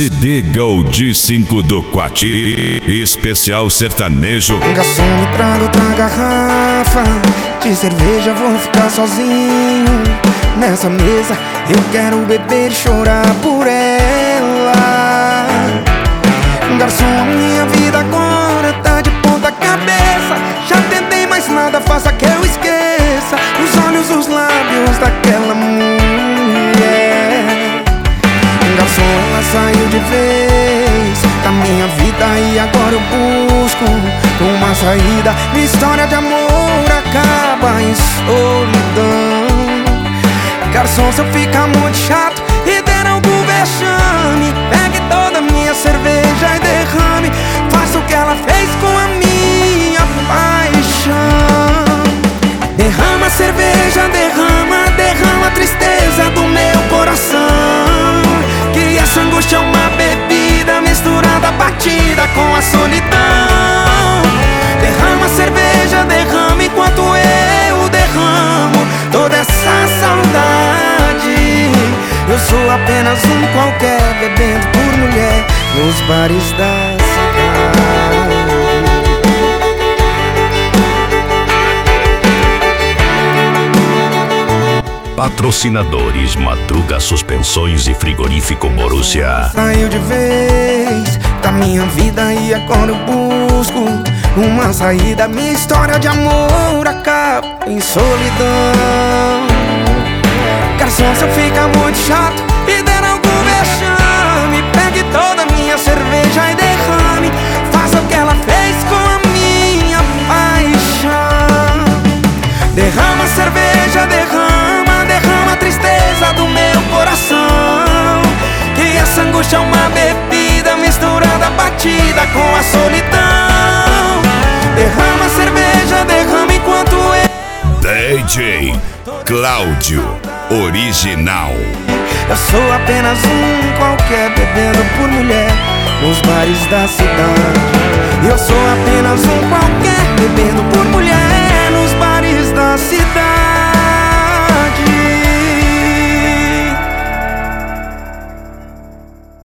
CD Gold 5 do Quati, especial sertanejo. Garçom, me traga outra garrafa de cerveja, vou ficar sozinho nessa mesa. Eu quero beber e chorar por ela. Garçom, a minha vida agora tá de ponta cabeça. Já tentei, mas nada faça que eu esqueça os olhos, os lábios daquela mulher. Garçom, ela saiu de vez da minha vida e agora eu busco uma saída. Minha história de amor acaba em solidão. Garçom, se eu ficar muito chato e der algum vexame, pegue toda a minha cerveja e derrame. Faça o que ela fez com a minha paixão. Derrama a cerveja, derrama, derrama a tristeza do meu coração. Que essa angústia é uma bebida misturada, batida com a solidão. Derrama a cerveja, derrama enquanto eu derramo toda essa saudade. Eu sou apenas um qualquer, bebendo por mulher nos bares da cidade. Patrocinadores: Madruga Suspensões e Frigorífico Borussia. Saiu de vez da minha vida e agora eu busco uma saída. Minha história de amor acaba em solidão. Garçom, se eu ficar muito chato e der algum vexame, pegue toda a minha cerveja e derrame. Faça o que ela fez com a minha paixão. Derrama a cerveja, derrama, derrama a tristeza do meu coração. Que essa angústia é uma bebida misturada, batida com a solidão. Derrama a cerveja, derrama enquanto eu DJ Cláudio Original. Eu sou apenas um qualquer, bebendo por mulher nos bares da cidade. Eu sou apenas um qualquer,